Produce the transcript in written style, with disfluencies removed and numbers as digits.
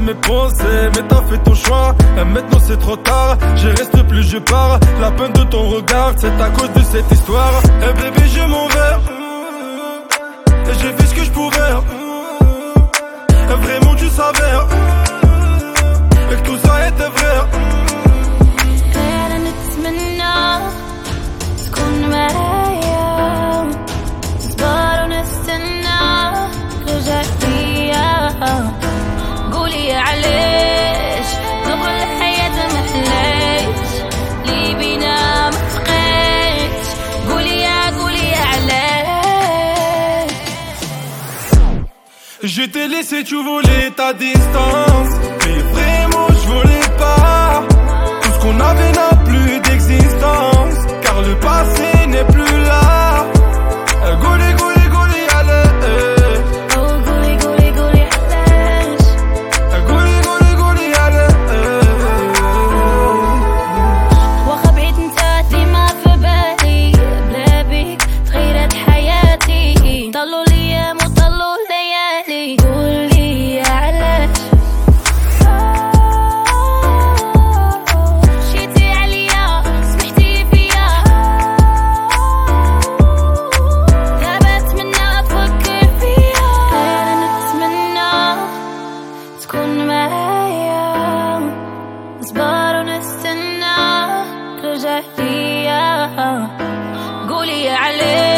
mes pensées, mais t'as fait ton choix. Et maintenant c'est trop tard, je reste plus, je pars. La peine de ton regard, c'est à cause de cette histoire. Et bébé, je m'en vais. Et j'ai fait ce que je pouvais. Et vraiment tu savais. Et que tout ça était vrai. أنا نتمنى تكون معايا نصبر ونستنى ترجع ليا قولي علاش نبغى الحياة محلاش لي بينا مفقاش قولي علاش Je t'ai laissé, tu voulais ta distance. Mais vraiment je voulais pas. Tout ce qu'on avait n'a plus d'existence. Car le passé n'est plus là. Gouli, gouli, gouli, allez. Oh قولي علاش Gouli, gouli, gouli, allez. واخا بعيد نتا ديما في بالي بلا بيك تغيرت حياتي طلوا الايام وطلوا الليالي قولي علاش مشيتي عليا سمحتي فيا دابا نتمنى تفكر فيا انا نتمنى تكون معايا نصبر ونستنى ترجع ليا قولي علاش